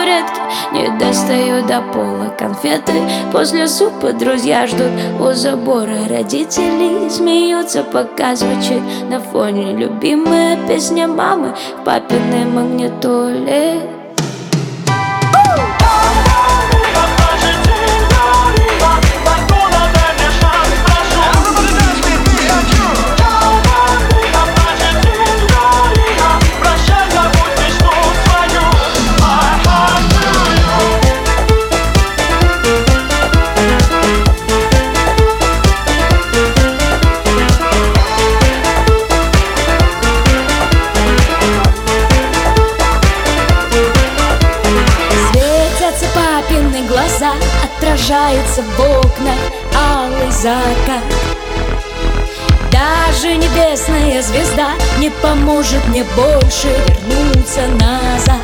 табуретке, не достаю до пола конфеты. После супа друзья ждут у забора, родители смеются, пока звучит на фоне любимая песня мамы в папиной магнитоле. Глаза отражаются в окнах алый закат. Даже небесная звезда не поможет мне больше вернуться назад.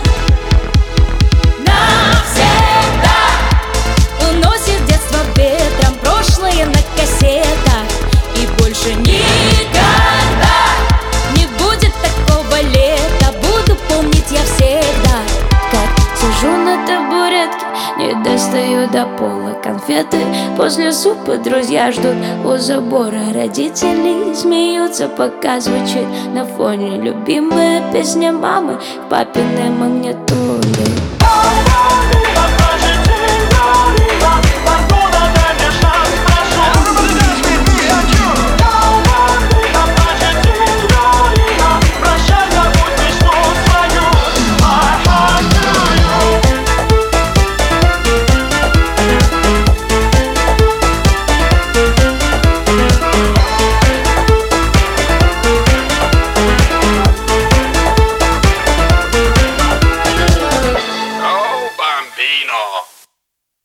Навсегда уносит детство ветром, прошлое на кассетах, и больше никогда не будет такого лета. Буду помнить я всегда, как сижу на табуретке, не достаю до пола конфеты. После супа друзья ждут у забора, родители смеются, пока звучит на фоне любимая песня мамы в папиной магнитоле.